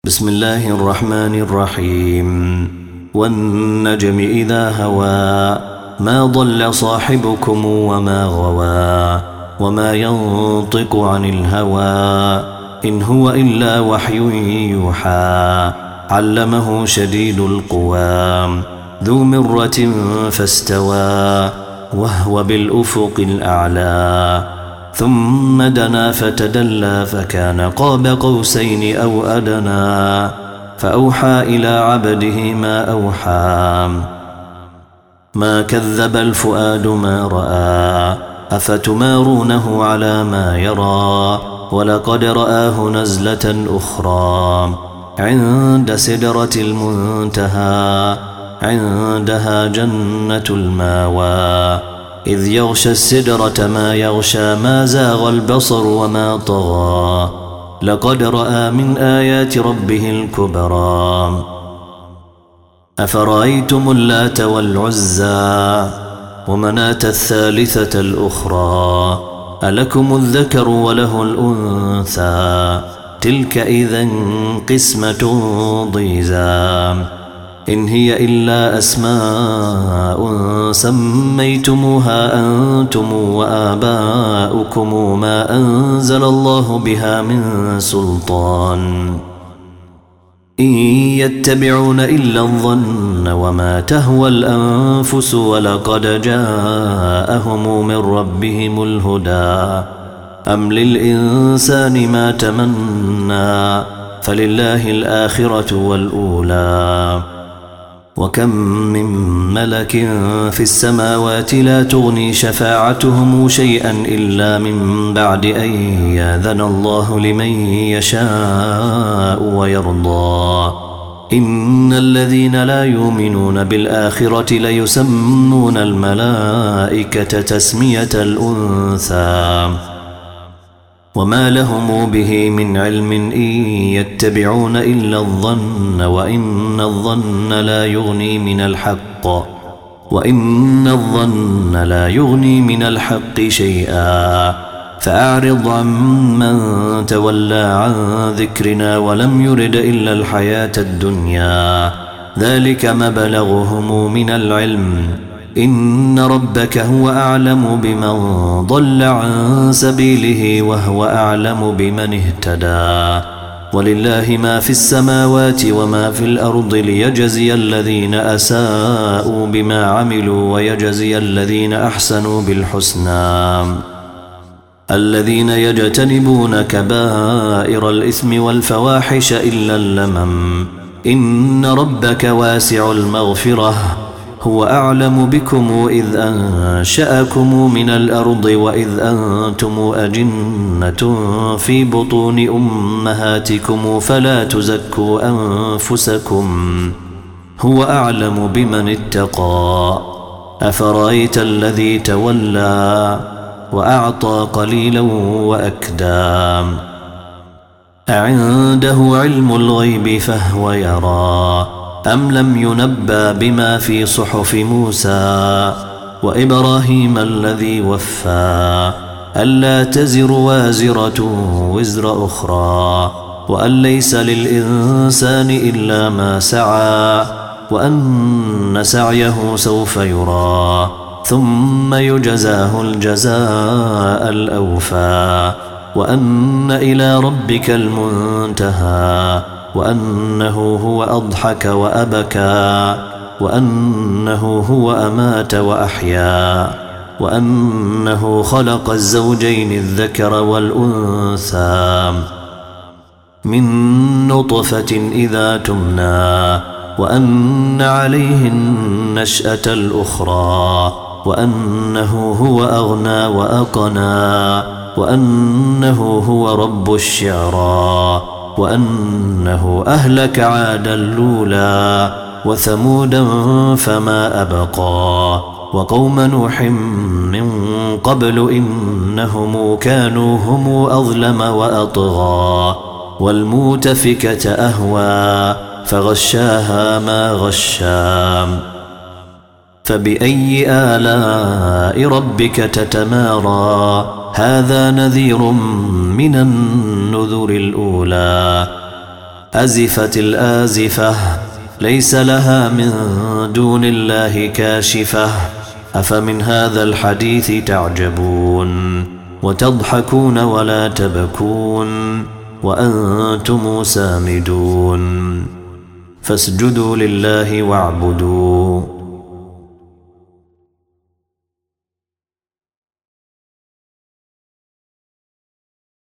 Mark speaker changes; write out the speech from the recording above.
Speaker 1: بسم الله الرحمن الرحيم والنجم إذا هوى ما ضل صاحبكم وما غوى وما ينطق عن الهوى إن هو إلا وحي يوحى علمه شديد القوى ذو مرة فاستوى وهو بالأفق الأعلى ثم دنا فتدلى فكان قاب قوسين أو أدنى فأوحى إلى عبده ما أوحى ما كذب الفؤاد ما رأى أفتمارونه على ما يرى ولقد رآه نزلة أخرى عند سدرة المنتهى عندها جنة الماوى إذ يغشى السدرة ما يغشى ما زاغ البصر وما طغى لقد رأى من آيات ربه الكبرى أفرأيتم اللات والعزى ومناة الثالثة الأخرى ألكم الذكر وله الأنثى تلك إذا قسمة ضيزى إن هي إلا أسماء سميتموها أنتم وآباؤكم ما أنزل الله بها من سلطان إن يتبعون إلا الظن وما تهوى الأنفس ولقد جاءهم من ربهم الهدى أم للإنسان ما تمنى فلله الآخرة والأولى وكم من ملك في السماوات لا تغني شفاعتهم شيئا إلا من بعد أن يأذن الله لمن يشاء ويرضى إن الذين لا يؤمنون بالآخرة ليسمون الملائكة تسمية الأنثى وما لهم به من علم إن يتبعون إلا الظن وإن الظن لا يغني من الحق شيئا فأعرض عمن تولى عن ذكرنا ولم يرد إلا الحياة الدنيا ذلك مبلغهم من العلم إن ربك هو أعلم بمن ضل عن سبيله وهو أعلم بمن اهتدى ولله ما في السماوات وما في الأرض ليجزي الذين أساءوا بما عملوا ويجزي الذين أحسنوا بالحسنى الذين يجتنبون كبائر الإثم والفواحش إلا اللمم إن ربك واسع المغفرة هو أعلم بكم إذ أنشأكم من الأرض وإذ أنتم أجنة في بطون أمهاتكم فلا تزكوا أنفسكم هو أعلم بمن اتقى أفرأيت الذي تولى وأعطى قليلا وأكدى أعنده علم الغيب فهو يرى أم لم ينبأ بما في صحف موسى وإبراهيم الذي وفى ألا تزر وازرة وزر أخرى وأن ليس للإنسان إلا ما سعى وأن سعيه سوف يرى ثم يجزاه الجزاء الأوفى وأن إلى ربك المنتهى وأنه هو أضحك وأبكى وأنه هو أمات وأحيا وأنه خلق الزوجين الذكر والأنثى من نطفة إذا تمنى وأن عليه النشأة الأخرى وأنه هو أغنى وأقنى وأنه هو رب الشعرى وأنه أهلك عادا الأولى وثمودا فما أبقى وقوم نوح من قبل إنهم كانوا هم أظلم وأطغى والمؤتفكة أهوى فغشاها ما غشا فبأي آلاء ربك تتمارى هذا نذير من النذر الأولى أزفت الآزفة ليس لها من دون الله كاشفة أفمن هذا الحديث تعجبون وتضحكون ولا تبكون وأنتم سامدون فاسجدوا لله واعبدوا